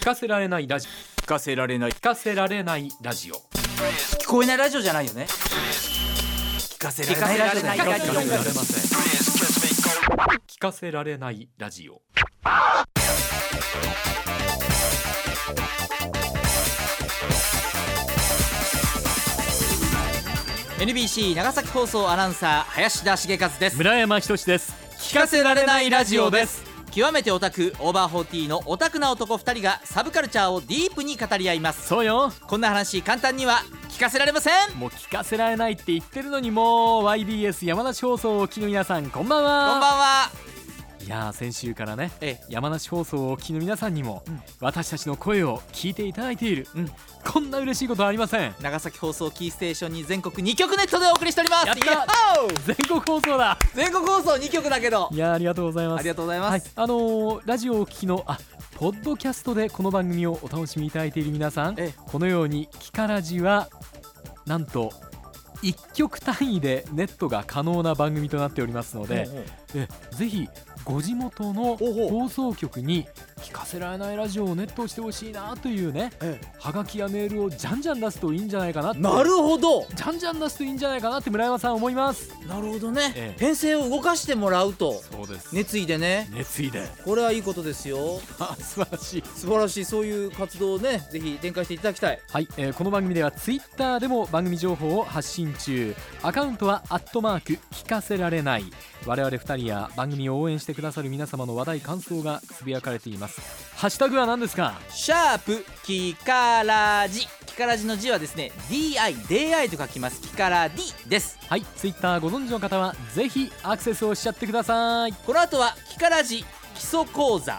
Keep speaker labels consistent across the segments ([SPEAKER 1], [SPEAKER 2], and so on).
[SPEAKER 1] かせられないラジオ、
[SPEAKER 2] 聞かせられない、
[SPEAKER 1] 聞かせられないラジオ、
[SPEAKER 2] 聞こえないラジオじゃないよね。聞かせられないラジオだよ。
[SPEAKER 1] 聞かせられません。聞かせられないラジオ。
[SPEAKER 2] NBC 長崎放送アナウンサー林田茂和です。
[SPEAKER 1] 村山仁です。
[SPEAKER 2] 聞かせられないラジオです。極めてオタクオーバーフォーティーのオタクな男2人がサブカルチャーをディープに語り合います。
[SPEAKER 1] そうよ。
[SPEAKER 2] こんな話簡単には聞かせられません。
[SPEAKER 1] もう聞かせられないって言ってるのに、もう YBS 山梨放送をお聞きの皆さん、こんばんは。
[SPEAKER 2] こんばんは。
[SPEAKER 1] いやー、先週からね、山梨放送をお聞きの皆さんにも、私たちの声を聞いていただいている、こんな嬉しいことはありません。
[SPEAKER 2] 長崎放送キーステーションに全国2局ネットでお送りしております。
[SPEAKER 1] やった。全国放送だ。
[SPEAKER 2] 全国放送2局だけど、
[SPEAKER 1] いやー、ありがとうございます。
[SPEAKER 2] ありがとうございます。
[SPEAKER 1] ラジオをお聞きのポッドキャストでこの番組をお楽しみいただいている皆さん、このようにキカラジはなんと1局単位でネットが可能な番組となっておりますので、ぜひご地元の放送局に聞かせられないラジオをネットしてほしいなというね、はがきやメールをじゃんじゃん出すといいんじゃないかなって。
[SPEAKER 2] なるほど。
[SPEAKER 1] じゃんじゃん出すといいんじゃないかなって村山さん思います。
[SPEAKER 2] なるほどね、編成を動かしてもらうと。
[SPEAKER 1] そうです。
[SPEAKER 2] 熱意でね。
[SPEAKER 1] 熱意で。
[SPEAKER 2] これはいいことですよ。
[SPEAKER 1] 素晴らしい。
[SPEAKER 2] 素晴らしい。そういう活動をね、ぜひ展開していただきたい。
[SPEAKER 1] はい、この番組ではツイッターでも番組情報を発信中。アカウントは@聞かせられない。我々2人や番組を応援してくださる皆様の話題感想がつぶやかれています。ハッシュタグは何ですか？
[SPEAKER 2] シャープキカラジ。キカラジの字はですね DI と書きます。キカラ D です。
[SPEAKER 1] はい、ツイッターご存知の方はぜひアクセスをしちゃってください。
[SPEAKER 2] この後はキカラジ基礎講座。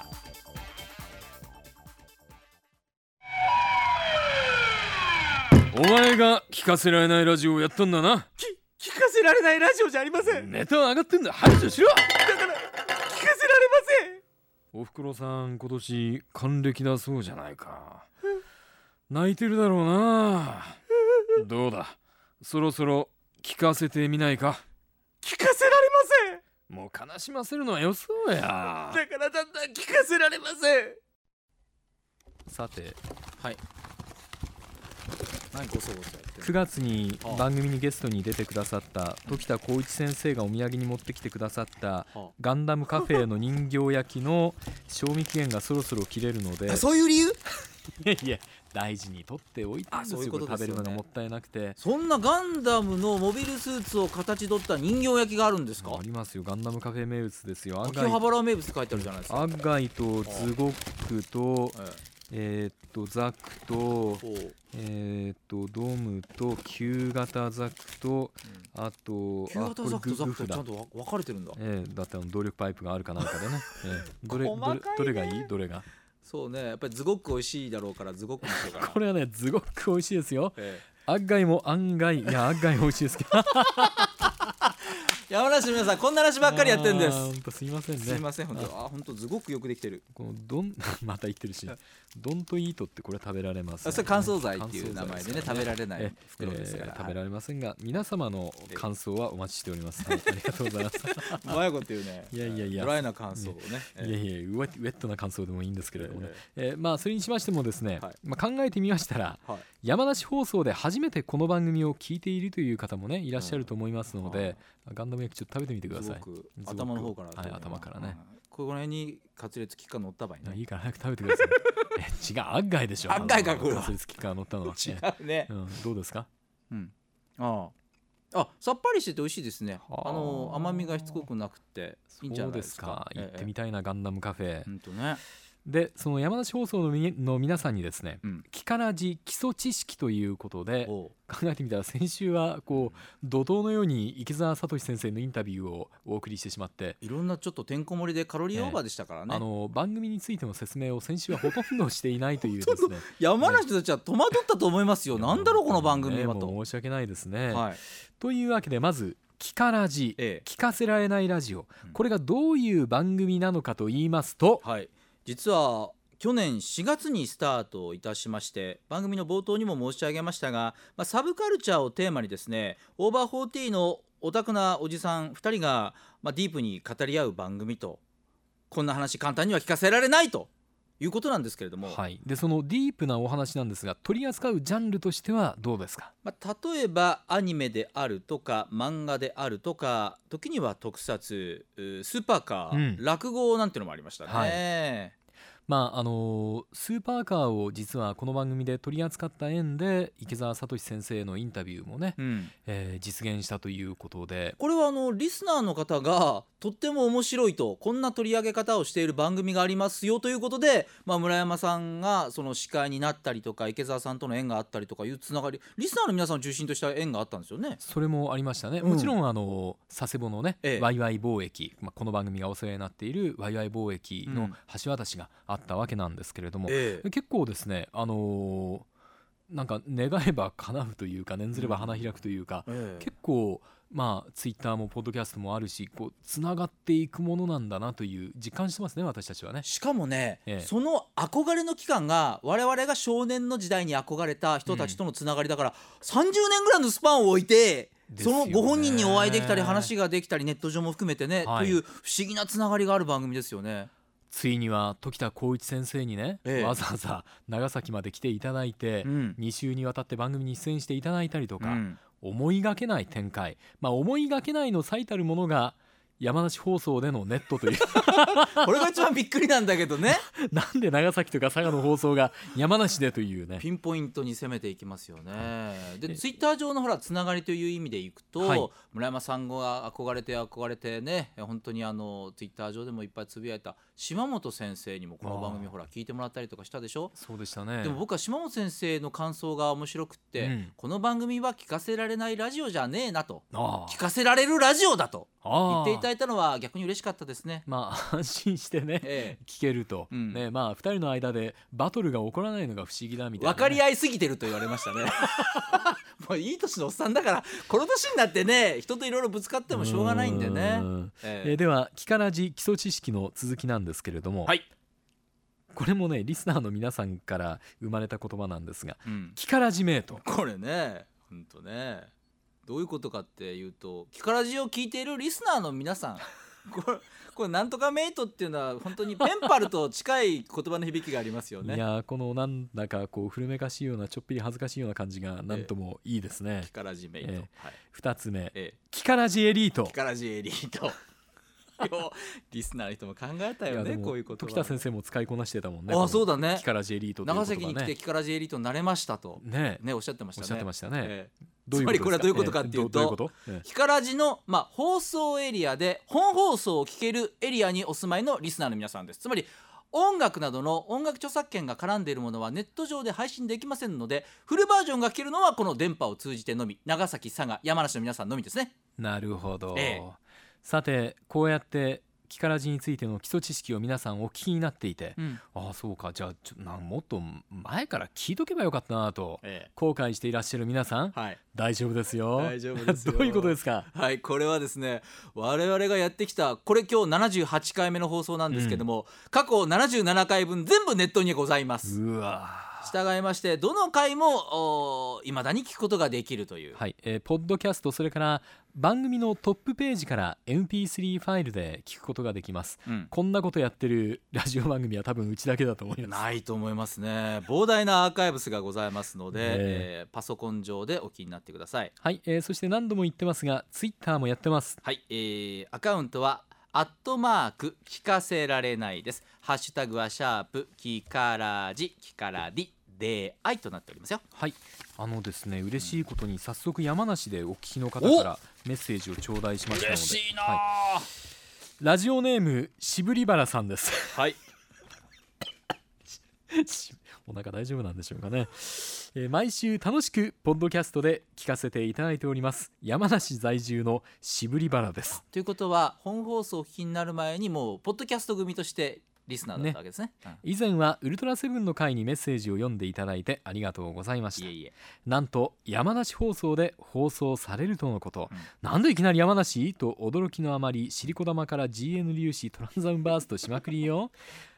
[SPEAKER 1] お前が聞かせられないラジオをやったんだな。
[SPEAKER 2] 聞かせられないラジオじゃありません。
[SPEAKER 1] ネタは上がってんだ。排除しろ。
[SPEAKER 2] だから聞かせられません。
[SPEAKER 1] おふくろさん、今年還暦だそうじゃないか。泣いてるだろうな。どうだ、そろそろ聞かせてみないか。
[SPEAKER 2] 聞かせられません。
[SPEAKER 1] もう悲しませるのはよそうや。だ
[SPEAKER 2] からだんだん聞かせられません。
[SPEAKER 1] さて、
[SPEAKER 2] はい。何ごそごそやって
[SPEAKER 1] 9月に番組にゲストに出てくださった時田光一先生がお土産に持ってきてくださったガンダムカフェの人形焼きの賞味期限がそろそろ切れるので。
[SPEAKER 2] そういう理由？
[SPEAKER 1] いや、大事に取っておいたんですよ。食べるのがもったいなくて。
[SPEAKER 2] そんなガンダムのモビルスーツを形取った人形焼きがあるんですか？
[SPEAKER 1] ありますよ。ガンダムカフェ名物ですよ。
[SPEAKER 2] 秋葉原名物って書いてあるじゃないですか。
[SPEAKER 1] アッガイとズゴックとザクとドムと旧型ザクと、あと
[SPEAKER 2] 旧型ザクとザクとちゃんと分かれてるんだ。
[SPEAKER 1] だって動力パイプがあるかなんかでね。どれがいい？どれが？そうね、
[SPEAKER 2] やっぱりズゴック美味しいだろうからズゴックにしようかな。
[SPEAKER 1] これはね、ズゴック美味しいですよ。アッガイも案外、いやアッガイ美味しいですけど。
[SPEAKER 2] 山梨の皆さん、こんな話ばっかりやってるんです。
[SPEAKER 1] 本当すいませんね。
[SPEAKER 2] すいません、本当すごくよくできてる。
[SPEAKER 1] このドンまた言ってるし、ドンとイートってこれ食べられます、ね。
[SPEAKER 2] それ乾燥剤っていう名前でね、食べられない袋ですから、
[SPEAKER 1] 食べられませんが、皆様の感想はお待ちしております。ありがとうございます。
[SPEAKER 2] うまいこと言うね。
[SPEAKER 1] いや
[SPEAKER 2] ドライな感想をね。
[SPEAKER 1] ウェットな感想でもいいんですけれどもね。まあそれにしましてもですね、考えてみましたら、山梨放送で初めてこの番組を聞いているという方もねいらっしゃると思いますので、ガンダム焼きちょっと食べてみてください。
[SPEAKER 2] 頭の方から。
[SPEAKER 1] はい、頭からね。
[SPEAKER 2] この辺にカツレツキッカー乗った場合ね。
[SPEAKER 1] いいから早く食べてください。違う、アッガイでしょ。
[SPEAKER 2] アッガイか、これ
[SPEAKER 1] カツレツキッカー乗ったのは。
[SPEAKER 2] 違うね。
[SPEAKER 1] どうですか？
[SPEAKER 2] さっぱりしてて美味しいですね。甘みがしつこくなくていいんじゃないですか。
[SPEAKER 1] 行ってみたいな、ガンダムカフェ。
[SPEAKER 2] 本当ね。
[SPEAKER 1] で、その山梨放送の皆さんにですね、キカラジ基礎知識ということで考えてみたら、先週はこう怒涛のように池澤聡先生のインタビューをお送りしてしまって、
[SPEAKER 2] いろんなちょっとてんこ盛りでカロリーオーバーでしたからね。
[SPEAKER 1] 番組についての説明を先週はほとんどしていないというですね。
[SPEAKER 2] 山梨たちは戸惑ったと思いますよ。なんだろうこの番組はと。
[SPEAKER 1] 申し訳ないですね。というわけで、まずキカラジ、聞かせられないラジオ、これがどういう番組なのかと言いますと、
[SPEAKER 2] 実は去年4月にスタートいたしまして、番組の冒頭にも申し上げましたが、サブカルチャーをテーマにですね、オーバーフォーティーのオタクなおじさん2人が、ディープに語り合う番組と、こんな話簡単には聞かせられないということなんですけれども、
[SPEAKER 1] はい、でそのディープなお話なんですが、取り扱うジャンルとしてはどうですか？
[SPEAKER 2] 例えばアニメであるとか漫画であるとか、時には特撮、スーパーカー、落語なんていうのもありましたね。はい、
[SPEAKER 1] スーパーカーを実はこの番組で取り扱った縁で池澤聡先生のインタビューもね、実現したということで、
[SPEAKER 2] これはリスナーの方がとっても面白いと、こんな取り上げ方をしている番組がありますよということで、村山さんがその司会になったりとか、池澤さんとの縁があったりとかいうつながり、リスナーの皆さんを中心とした縁があったんですよね。
[SPEAKER 1] それもありましたね。もちろん佐世保のね、ワイワイ貿易、この番組がお世話になっているワイワイ貿易の橋渡しがあったわけなんですけれども、結構ですね、なんか願えば叶うというか、念ずれば花開くというか、結構ツイッターもポッドキャストもあるし、こうつながっていくものなんだなという実感してますね、私たちはね。
[SPEAKER 2] しかもね、その憧れの期間が我々が少年の時代に憧れた人たちとのつながりだから、30年ぐらいのスパンを置いて、そのご本人にお会いできたり話ができたり、ネット上も含めてね、という不思議なつながりがある番組ですよね。
[SPEAKER 1] ついには時田光一先生にね、わざわざ長崎まで来ていただいて、2週にわたって番組に出演していただいたりとか、思いがけない展開、思いがけないの最たるものが山梨放送でのネットという
[SPEAKER 2] これが一番びっくりなんだけどね
[SPEAKER 1] なんで長崎とか佐賀の放送が山梨でというね、
[SPEAKER 2] ピンポイントに攻めていきますよね。でツイッター上のつながりという意味でいくと、村山さんが憧れてね、本当にツイッター上でもいっぱいつぶやいた島本先生にもこの番組聞いてもらったりとかしたでしょ。
[SPEAKER 1] そうでしたね。
[SPEAKER 2] でも僕は島本先生の感想が面白くって、この番組は聞かせられないラジオじゃねえなと、聞かせられるラジオだと言っていただいたのは逆に嬉しかったですね。
[SPEAKER 1] 安心してね、聞けると、2人の間でバトルが起こらないのが不思議だみたいな、
[SPEAKER 2] 分かり合いすぎてると言われましたねもういい年のおっさんだから、この年になってね、人といろいろぶつかってもしょうがないんでね。
[SPEAKER 1] ではキカラジ基礎知識の続きなんですけれども、これもねリスナーの皆さんから生まれた言葉なんですが、キカラジメイト、
[SPEAKER 2] これね、ほんとね、どういうことかっていうと、キカラジを聞いているリスナーの皆さんこれなんとかメイトっていうのは本当にペンパルと近い言葉の響きがありますよね。
[SPEAKER 1] いや、このなんだか古めかしいような、ちょっぴり恥ずかしいような感じがなんともいいですね。
[SPEAKER 2] キカラジメイト、
[SPEAKER 1] 2つ目、キカラジエリート。
[SPEAKER 2] キカラジエリートリスナーの人も考えたよね、こういうこと。
[SPEAKER 1] 時田先生も使いこなしてたもんね。
[SPEAKER 2] そうだね。
[SPEAKER 1] キカラジエリートという言葉ね、
[SPEAKER 2] 長崎に来てキカラジエリートになれましたとねおっしゃってましたね。つまりこれはどういうことかっていうと、キカラジの放送エリアで本放送を聞けるエリアにお住まいのリスナーの皆さんです。つまり音楽などの音楽著作権が絡んでいるものはネット上で配信できませんので、フルバージョンが聞けるのはこの電波を通じてのみ、長崎、佐賀、山梨の皆さんのみですね。
[SPEAKER 1] なるほど、さてこうやってキカラジについての基礎知識を皆さんお聞きになっていて、そうか、じゃあもっと前から聞いとけばよかったなと後悔していらっしゃる皆さん、大丈夫ですよ。
[SPEAKER 2] 大丈夫ですよ
[SPEAKER 1] どういうことですか？
[SPEAKER 2] これはですね、我々がやってきた、これ今日78回目の放送なんですけども、過去77回分全部ネットにございます。
[SPEAKER 1] うわ、
[SPEAKER 2] 従いましてどの回も未だに聞くことができるという、
[SPEAKER 1] ポッドキャスト、それから番組のトップページから MP3 ファイルで聞くことができます、こんなことやってるラジオ番組は多分うちだけだと思います。
[SPEAKER 2] ないと思いますね。膨大なアーカイブスがございますので、パソコン上でお聞きになってください。
[SPEAKER 1] そして何度も言ってますがツイッターもやってます。
[SPEAKER 2] アカウントは@聞かせられないです。ハッシュタグは#キカラジ、キカラディで愛となっておりますよ。
[SPEAKER 1] ですね、嬉しいことに早速山梨でお聞きの方からメッセージを頂戴しましたので、
[SPEAKER 2] 嬉しいな、
[SPEAKER 1] ラジオネームしぶりばらさんです。お腹大丈夫なんでしょうかね。毎週楽しくポッドキャストで聞かせていただいております、山梨在住のしぶりばらです。
[SPEAKER 2] ということは本放送を聞きになる前にもうポッドキャスト組としてリスナーだったわけですね。
[SPEAKER 1] 以前はウルトラセブンの回にメッセージを読んでいただいてありがとうございました。なんと山梨放送で放送されるとのこと、なんでいきなり山梨と驚きのあまりシリコ玉から GN 粒子トランザウンバーストしまくりよ。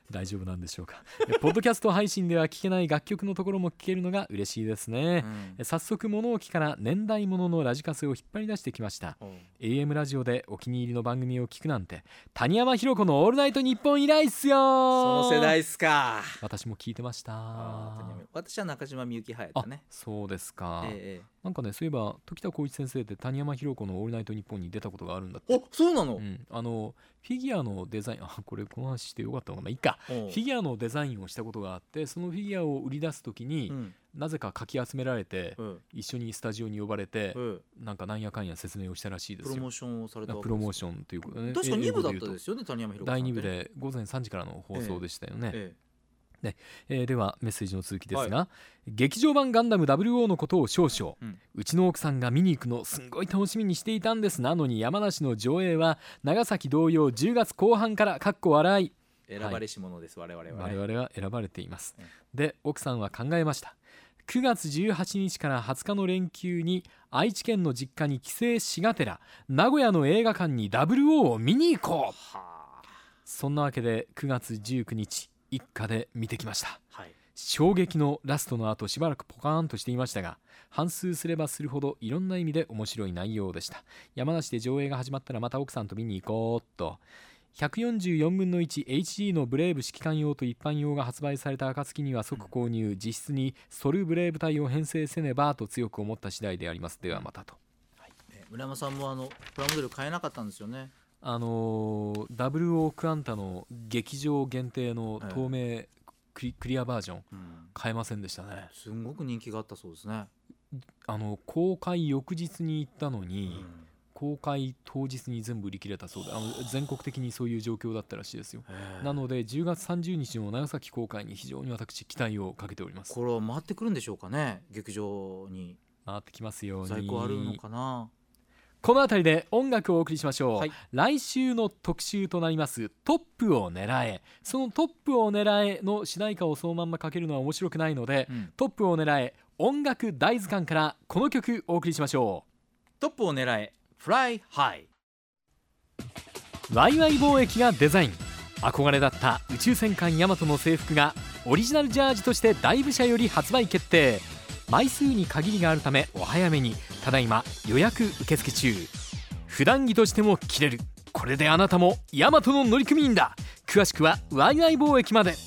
[SPEAKER 1] 大丈夫なんでしょうか。ポッドキャスト配信では聴けない楽曲のところも聴けるのが嬉しいですね、早速物置から年代物のラジカセを引っ張り出してきました。AM ラジオでお気に入りの番組を聞くなんて谷山ひろ子のオールナイトニッポン以来っすよ。
[SPEAKER 2] その世代っすか。
[SPEAKER 1] 私も聞いてました。
[SPEAKER 2] 私は中島みゆき派やったね。
[SPEAKER 1] そうですか、なんかね、そういえば時田光一先生って谷山ひろ子のオールナイトニッポンに出たことがあるんだって。
[SPEAKER 2] そうなの、
[SPEAKER 1] フィギュアのデザイン、これこの話してよかったのかな、いいか。フィギュアのデザインをしたことがあって、そのフィギュアを売り出すときに、なぜかかき集められて、一緒にスタジオに呼ばれて、なんやかんや説明をしたらしいですよ。
[SPEAKER 2] プロモーションをされたわけです。
[SPEAKER 1] プロモーションということでね。
[SPEAKER 2] 確か2部だったですよね、谷山ひろ子さんって。
[SPEAKER 1] 第2部で午前3時からの放送でしたよね。ではメッセージの続きですが、劇場版ガンダム00のことを少々、うちの奥さんが見に行くのすんごい楽しみにしていたんです。なのに山梨の上映は長崎同様10月後半からかっこ笑い。
[SPEAKER 2] 選ばれし者です、我々
[SPEAKER 1] は選ばれています、で奥さんは考えました。9月18日から20日の連休に愛知県の実家に帰省しがてら名古屋の映画館に00を見に行こう。そんなわけで9月19日一家で見てきました、衝撃のラストの後しばらくポカーンとしていましたが、反芻すればするほどいろんな意味で面白い内容でした。山梨で上映が始まったらまた奥さんと見に行こうと。144分の 1HD のブレーブ指揮官用と一般用が発売された暁には即購入、実質にソルブレーブ隊を編成せねばと強く思った次第であります。ではまたと。
[SPEAKER 2] 村山さんもプラモデル買えなかったんですよね。
[SPEAKER 1] ダブルオークアンタの劇場限定の透明クリアバージョン、買えませんでしたね。
[SPEAKER 2] すごく人気があったそうですね。
[SPEAKER 1] 公開翌日に行ったのに、公開当日に全部売り切れたそうで、全国的にそういう状況だったらしいですよ。なので10月30日の長崎公開に非常に私期待をかけております。
[SPEAKER 2] これは回ってくるんでしょうかね。劇場に
[SPEAKER 1] 回ってきますように。
[SPEAKER 2] 在庫あるのかな。
[SPEAKER 1] この辺りで音楽をお送りしましょう、来週の特集となりますトップを狙え。そのトップを狙えの主題歌をそのまんまかけるのは面白くないので、トップを狙え音楽大図鑑からこの曲お送りしましょう。
[SPEAKER 2] トップを狙え Fly High。
[SPEAKER 1] ワイワイ貿易がデザイン、憧れだった宇宙戦艦ヤマトの制服がオリジナルジャージとしてダイブ社より発売決定。枚数に限りがあるためお早めに。ただいま予約受付中。普段着としても着れる。これであなたもヤマトの乗組員だ。詳しくはワイワイ貿易まで。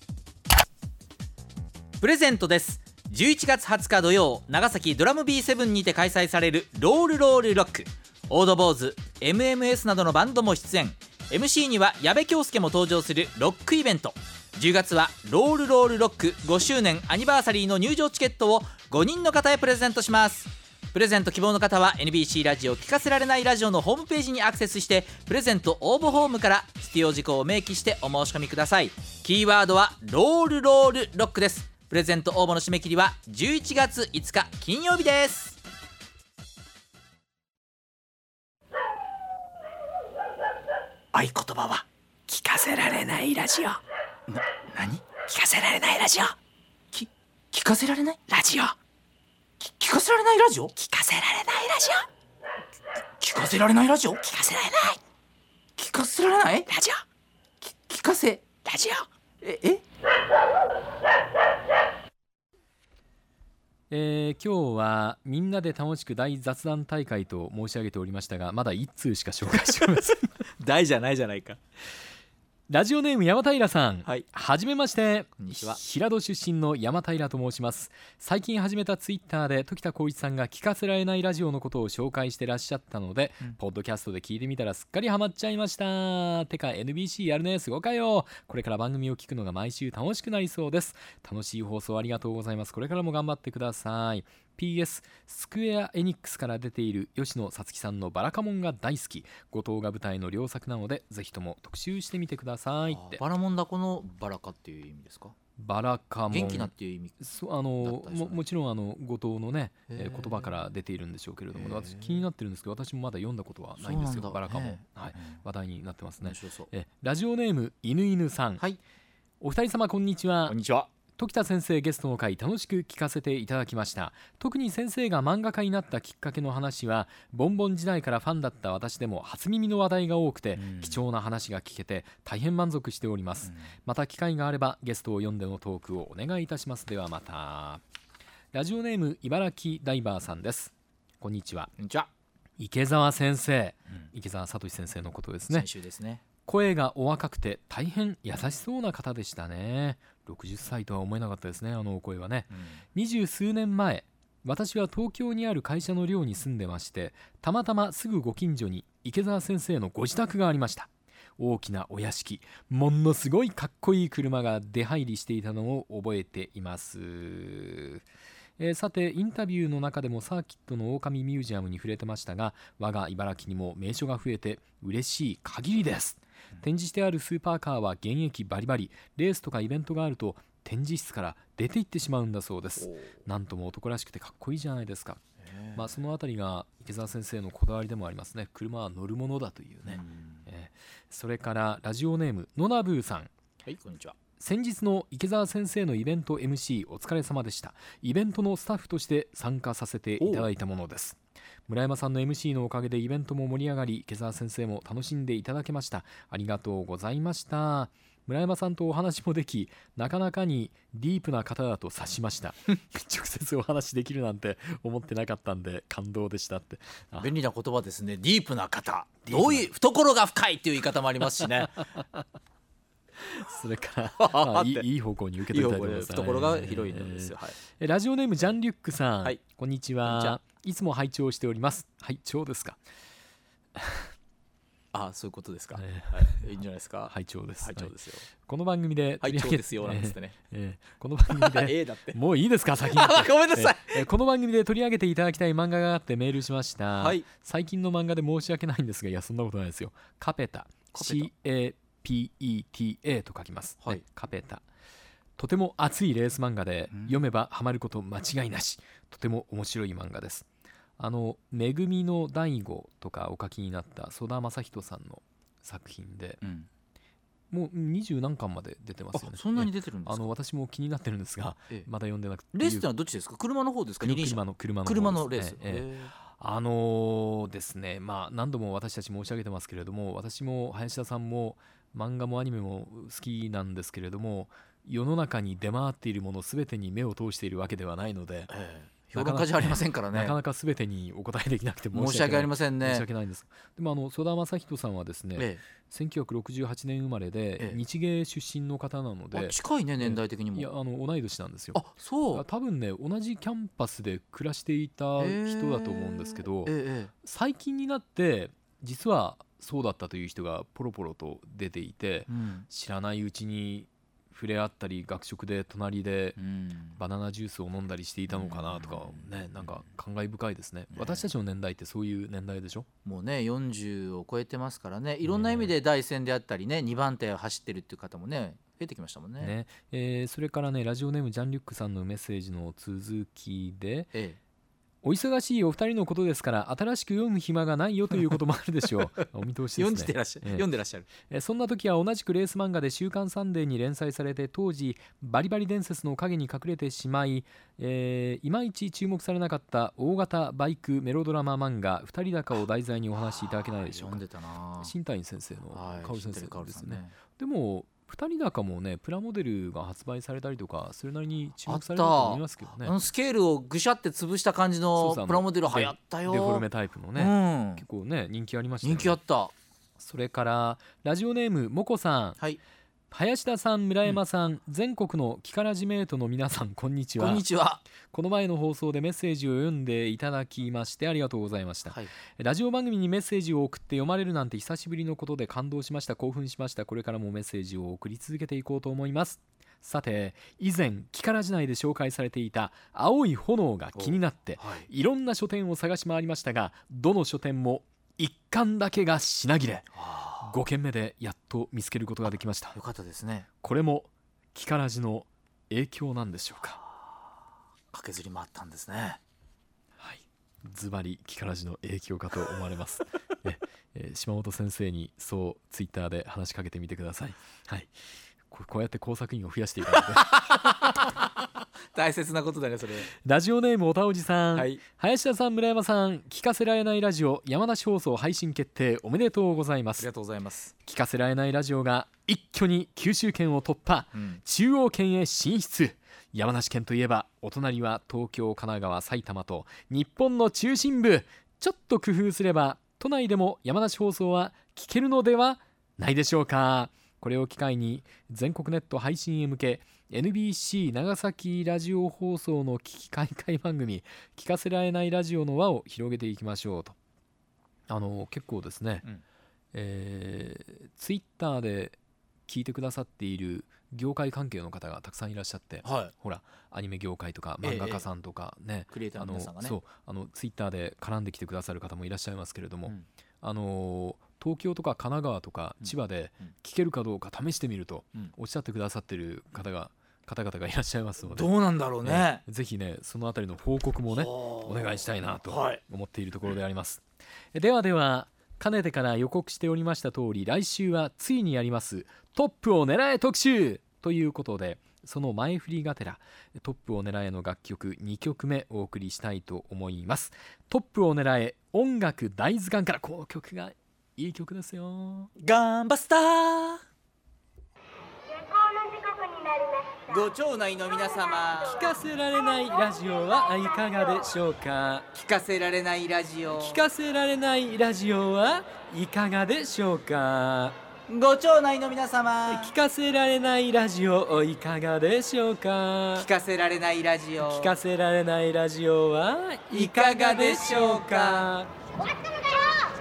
[SPEAKER 2] プレゼントです。11月20日土曜、長崎ドラム B7 にて開催されるロールロールロック。オードボーズ、MMS などのバンドも出演。 MC には矢部恭介も登場するロックイベント。10月はロールロールロック5周年アニバーサリーの入場チケットを5人の方へプレゼントします。プレゼント希望の方は NBC ラジオ聞かせられないラジオのホームページにアクセスして、プレゼント応募フォームから必要事項を明記してお申し込みください。キーワードはロールロールロックです。プレゼント応募の締め切りは11月5日金曜日です。合言葉は聞かせられないラジオ。何？聞かせられないラジオ。聞かせられないラジオ。聞かせられないラジオ。聞かせられないラジオ。聞かせられないラジオ。聞かせられない。聞かせられないラジオ。聞かせラジオ。
[SPEAKER 1] 今日はみんなで楽しく大雑談大会と申し上げておりましたが、まだ1通しか紹介しておりません。
[SPEAKER 2] 大じゃないじゃないか。
[SPEAKER 1] ラジオネーム山平さん、
[SPEAKER 2] は
[SPEAKER 1] じめまして。
[SPEAKER 2] こんにちは。
[SPEAKER 1] 平戸出身の山平と申します。最近始めたツイッターで時田光一さんが聞かせられないラジオのことを紹介してらっしゃったので、ポッドキャストで聞いてみたらすっかりハマっちゃいました。てか NBC やるね、すごかよ。これから番組を聞くのが毎週楽しくなりそうです。楽しい放送ありがとうございます。これからも頑張ってください。PS スクエアエニックスから出ている吉野さつきさんのバラカモンが大好き。後藤が舞台の良作なのでぜひとも特集してみてくださいって。
[SPEAKER 2] バラモンだこのバラカっていう意味ですか？
[SPEAKER 1] バラカモン、
[SPEAKER 2] 元気なっていう意味。
[SPEAKER 1] もちろん後藤のね、言葉から出ているんでしょうけれども、私気になってるんですけど、私もまだ読んだことはないんですよ。バラカモン、話題になってますね。ラジオネーム犬犬さん、お二人様こんにちは。
[SPEAKER 2] こんにちは。
[SPEAKER 1] 時田先生ゲストの回楽しく聞かせていただきました。特に先生が漫画家になったきっかけの話はボンボン時代からファンだった私でも初耳の話題が多くて、貴重な話が聞けて大変満足しております。また機会があればゲストを呼んでのトークをお願いいたします。ではまた。ラジオネーム茨城ダイバーさんです。こんにちは。
[SPEAKER 2] こんにちは。
[SPEAKER 1] 池澤先生、池澤聡先生のことですね。
[SPEAKER 2] 先週ですね。
[SPEAKER 1] 声がお若くて大変優しそうな方でしたね。60歳とは思えなかったですね、あのお声はね。20数年前、私は東京にある会社の寮に住んでまして、たまたますぐご近所に池澤先生のご自宅がありました。大きなお屋敷、ものすごいかっこいい車が出入りしていたのを覚えています。さてインタビューの中でもサーキットの狼ミュージアムに触れてましたが、我が茨城にも名所が増えて嬉しい限りです。展示してあるスーパーカーは現役バリバリ、レースとかイベントがあると展示室から出て行ってしまうんだそうです。なんとも男らしくてかっこいいじゃないですか。そのあたりが池澤先生のこだわりでもありますね。車は乗るものだというね。それからラジオネームのなぶーさん。
[SPEAKER 2] はい、こんにちは。
[SPEAKER 1] 先日の池澤先生のイベント MC お疲れ様でした。イベントのスタッフとして参加させていただいたものです。村山さんの MC のおかげでイベントも盛り上がり、池澤先生も楽しんでいただけました。ありがとうございました。村山さんとお話もでき、なかなかにディープな方だと察しました直接お話できるなんて思ってなかったんで感動でしたって。
[SPEAKER 2] 便利な言葉ですね。ディープな方、どういう懐が深いっていう言い方もありますしね
[SPEAKER 1] それからいい方向に受け取りたいと思います。
[SPEAKER 2] 懐が広いんですよ。
[SPEAKER 1] ラジオネームジャンリュックさん、
[SPEAKER 2] はい、
[SPEAKER 1] こんにちは。いつも拝聴しております。拝聴ですか
[SPEAKER 2] そういうことですか。いいんじゃないですか。
[SPEAKER 1] 拝聴です。
[SPEAKER 2] 拝聴ですよ。
[SPEAKER 1] この番組で
[SPEAKER 2] 拝聴ですよなんつってね。
[SPEAKER 1] この番組で
[SPEAKER 2] だって
[SPEAKER 1] もういいですか、先に
[SPEAKER 2] ごめんなさい。
[SPEAKER 1] この番組で取り上げていただきたい漫画があってメールしました。最近の漫画で申し訳ないんですが、いやそんなことないですよ。カペタ、CAPETA と書きます、カペタ。とても熱いレース漫画で、読めばハマること間違いなし。とても面白い漫画です。めぐみの大悟とかお書きになった曽田正人さんの作品で、もう20何巻まで出てますよね。
[SPEAKER 2] そんなに出てるんですか。
[SPEAKER 1] 私も気になってるんですが、まだ読んでなくて。
[SPEAKER 2] レースってのはどっちですか。車の方ですか。
[SPEAKER 1] 車の
[SPEAKER 2] レース。
[SPEAKER 1] ですね、何度も私たち申し上げてますけれども、私も林田さんも漫画もアニメも好きなんですけれども、世の中に出回っているもの全てに目を通しているわけではないので、
[SPEAKER 2] 評論家じゃありませんからね。
[SPEAKER 1] なかなか全てにお答えできなくて
[SPEAKER 2] 申し訳ありませんね。
[SPEAKER 1] 申し訳ないんです。でも曽田正人さんはですね、1968年生まれで、日芸出身の方なので、
[SPEAKER 2] 近いね、年代的にも。
[SPEAKER 1] いや同い年なんですよ。
[SPEAKER 2] そう。
[SPEAKER 1] 多分ね、同じキャンパスで暮らしていた人だと思うんですけど、最近になって実はそうだったという人がポロポロと出ていて、知らないうちに触れ合ったり、学食で隣でバナナジュースを飲んだりしていたのかなとかね、なんか感慨深いですね。私たちの年代ってそういう年代でしょ。
[SPEAKER 2] もうね40を超えてますからね。いろんな意味で第一線であったりね、2番手を走ってるっていう方もね増えてきましたもんね。
[SPEAKER 1] それからね、ラジオネームジャンリュックさんのメッセージの続きで、お忙しいお二人のことですから新しく読む暇がないよということもあるでしょうお見通しですね。
[SPEAKER 2] 読んでらっしゃる。
[SPEAKER 1] そんな時は同じくレース漫画で週刊サンデーに連載されて、当時バリバリ伝説の陰に隠れてしまい、いまいち注目されなかった大型バイクメロドラマ漫画二人高を題材にお話しいただけないでしょうか。
[SPEAKER 2] 読んでたな。
[SPEAKER 1] 新谷先生の薫先生ですね。でも二人高もね、プラモデルが発売されたりとかそれなりに注目されたと思いますけどね。
[SPEAKER 2] スケールをぐしゃって潰した感じのプラモデル流行ったよ。
[SPEAKER 1] デフォルメタイプのね、結構ね人気ありましたよね。
[SPEAKER 2] 人気あった。
[SPEAKER 1] それからラジオネームもこさん、林田さん、村山さん、全国のキカラジメートの皆さん、こんにちは。
[SPEAKER 2] こんにちは。
[SPEAKER 1] この前の放送でメッセージを読んでいただきましてありがとうございました。ラジオ番組にメッセージを送って読まれるなんて久しぶりのことで感動しました。興奮しました。これからもメッセージを送り続けていこうと思います。さて、以前キカラジ内で紹介されていた青い炎が気になって、いろんな書店を探し回りましたが、どの書店も1巻だけが品切れ。5軒目でやっと見つけることができました。
[SPEAKER 2] よかったですね。
[SPEAKER 1] これもキカラジの影響なんでしょうか。
[SPEAKER 2] 駆けずりもあったんですね。
[SPEAKER 1] ズバリキカラジの影響かと思われます島本先生にそうツイッターで話しかけてみてください。こうやって工作員を増やしていかないと
[SPEAKER 2] 大切なことだねそれ。
[SPEAKER 1] ラジオネームおたおじさん、
[SPEAKER 2] はい、
[SPEAKER 1] 林田さん村山さん、聞かせられないラジオ山梨放送配信決定おめでとうございます。
[SPEAKER 2] ありがとうございます。
[SPEAKER 1] 聞かせられないラジオが一挙に九州圏を突破、中央圏へ進出。山梨県といえばお隣は東京、神奈川、埼玉と日本の中心部。ちょっと工夫すれば都内でも山梨放送は聞けるのではないでしょうか。これを機会に全国ネット配信へ向け NBC 長崎ラジオ放送の危機開会番組聞かせられないラジオの輪を広げていきましょうと。結構ですね、ツイッターで聞いてくださっている業界関係の方がたくさんいらっしゃって、
[SPEAKER 2] はい、
[SPEAKER 1] ほらアニメ業界とか漫画家さんとかね、
[SPEAKER 2] クリエイターの皆さんがね、
[SPEAKER 1] そうツイッターで絡んできてくださる方もいらっしゃいますけれども、東京とか神奈川とか千葉で聞けるかどうか試してみるとおっしゃってくださってる方々がいらっしゃいますので、
[SPEAKER 2] どうなんだろうね、
[SPEAKER 1] ぜひねそのあたりの報告もねお願いしたいなと思っているところであります。ではかねてから予告しておりました通り、来週はついにやりますトップを狙え特集ということで、その前振りがてらトップを狙えの楽曲2曲目お送りしたいと思います。トップを狙え音楽大図鑑から、この曲がいい曲ですよ。
[SPEAKER 2] ガンバスター。
[SPEAKER 3] 下校の時刻になりました。
[SPEAKER 2] ご町内の皆様、
[SPEAKER 1] 聞かせられないラジオはいかがでしょうか。
[SPEAKER 2] 聞かせられないラジオ、
[SPEAKER 1] 聞かせられないラジオはいかがでしょうか。
[SPEAKER 2] ご町内の皆様、
[SPEAKER 1] 聞かせられないラジオいかがでしょうか。
[SPEAKER 2] 聞かせられないラジオ、
[SPEAKER 1] 聞かせられないラジオはいかがでしょうか。
[SPEAKER 3] 終わったのだよ。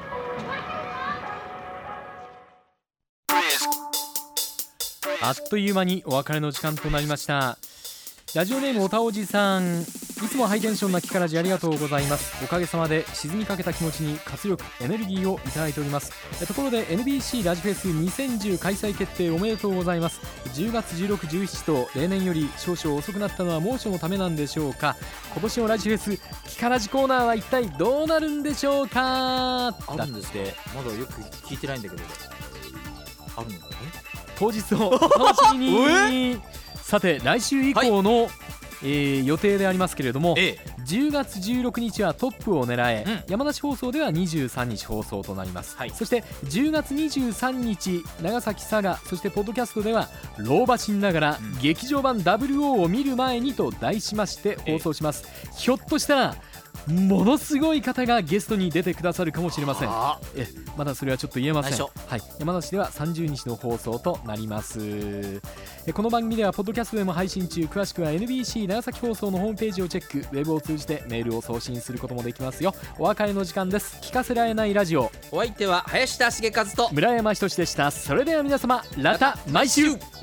[SPEAKER 1] あっという間にお別れの時間となりました。ラジオネームおたおじさん、いつもハイテンションなキカラジありがとうございます。おかげさまで沈みかけた気持ちに活力エネルギーをいただいております。ところで NBC ラジフェス2010開催決定おめでとうございます。10月16、17と例年より少々遅くなったのは猛暑のためなんでしょうか。今年のラジフェスキカラジコーナーは一体どうなるんでしょうか。
[SPEAKER 2] あるんですってまだよく聞いてないんだけど、あるのかね。
[SPEAKER 1] 当日をお楽しみにさて来週以降の、予定でありますけれども、10月16日はトップを狙え、山梨放送では23日放送となります、そして10月23日長崎佐賀、そしてポッドキャストでは老婆心ながら劇場版 WO を見る前にと題しまして放送します。ひょっとしたらものすごい方がゲストに出てくださるかもしれません。まだそれはちょっと言えません。山梨では30日の放送となります。この番組ではポッドキャストでも配信中、詳しくは NBC 長崎放送のホームページをチェック、ウェブを通じてメールを送信することもできますよ。お別れの時間です。聞かせられないラジオ、
[SPEAKER 2] お相手は林田茂和と
[SPEAKER 1] 村山仁でした。それでは皆様、また毎週。